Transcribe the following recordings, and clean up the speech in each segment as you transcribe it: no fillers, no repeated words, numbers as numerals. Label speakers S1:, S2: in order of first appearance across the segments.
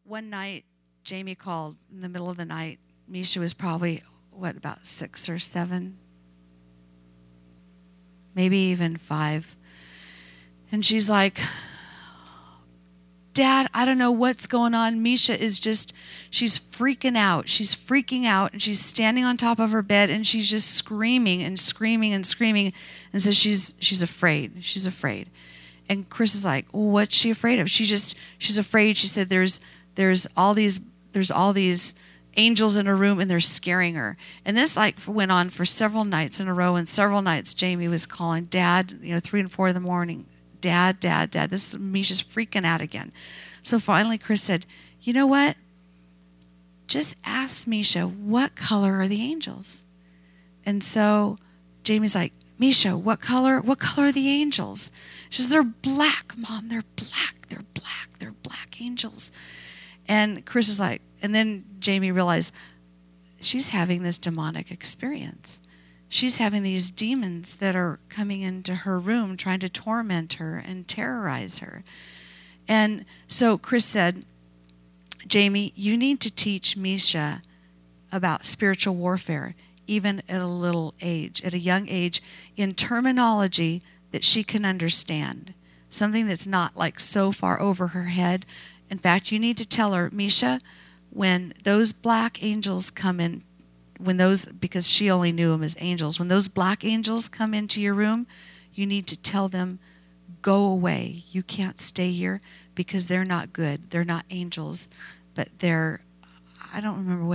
S1: one night, Jamie called in the middle of the night. Misha was probably, about 6 or 7? Maybe even 5. And she's like, Dad, I don't know what's going on. Misha is she's freaking out. She's freaking out, and she's standing on top of her bed, and she's just screaming and screaming and screaming. And so she's afraid. She's afraid. And Chris is like, well, what's she afraid of? She's afraid. She said there's all these angels in her room, and they're scaring her. And this went on for several nights in a row, and several nights Jamie was calling, Dad, 3 and 4 in the morning. Dad, Dad, Dad. Misha's freaking out again. So finally Chris said, you know what? Just ask Misha, what color are the angels? And so Jamie's like, Misha, what color are the angels? She says, they're black, Mom. They're black. They're black. They're black angels. And Chris is like, and then Jamie realized she's having this demonic experience. She's having these demons that are coming into her room trying to torment her and terrorize her. And so Chris said, Jamie, you need to teach Misha about spiritual warfare, even at a little age, at a young age, in terminology that she can understand, something that's not so far over her head. In fact, you need to tell her, Misha, when those black angels come in, because she only knew them as angels, when those black angels come into your room, you need to tell them, go away. You can't stay here because they're not good. They're not angels, but I don't remember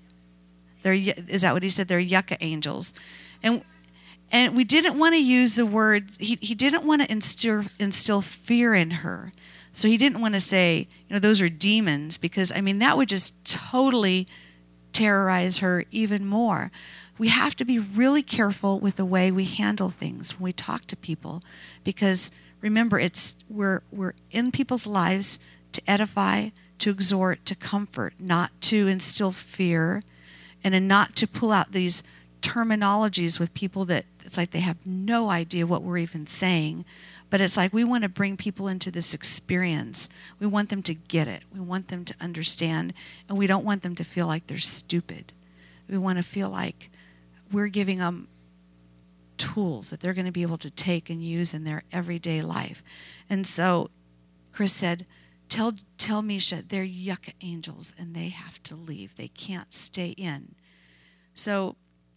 S1: is that what he said? They're yucca angels. And we didn't want to use the word, he didn't want to instill fear in her. So he didn't want to say, those are demons, because, that would just totally terrorize her even more. We have to be really careful with the way we handle things when we talk to people, because remember, we're in people's lives to edify, to exhort, to comfort, not to instill fear, and not to pull out these terminologies with people that it's like they have no idea what we're even saying. But it's like we want to bring people into this experience. We want them to get it. We want them to understand, and we don't want them to feel like they're stupid. We want to feel like we're giving them tools that they're going to be able to take and use in their everyday life. And so Chris said, tell Misha they're yucca angels and they have to leave. They can't stay in. So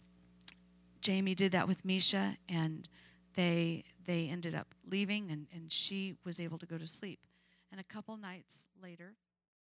S1: Jamie did that with Misha, and they ended up leaving, and she was able to go to sleep. And a couple nights later,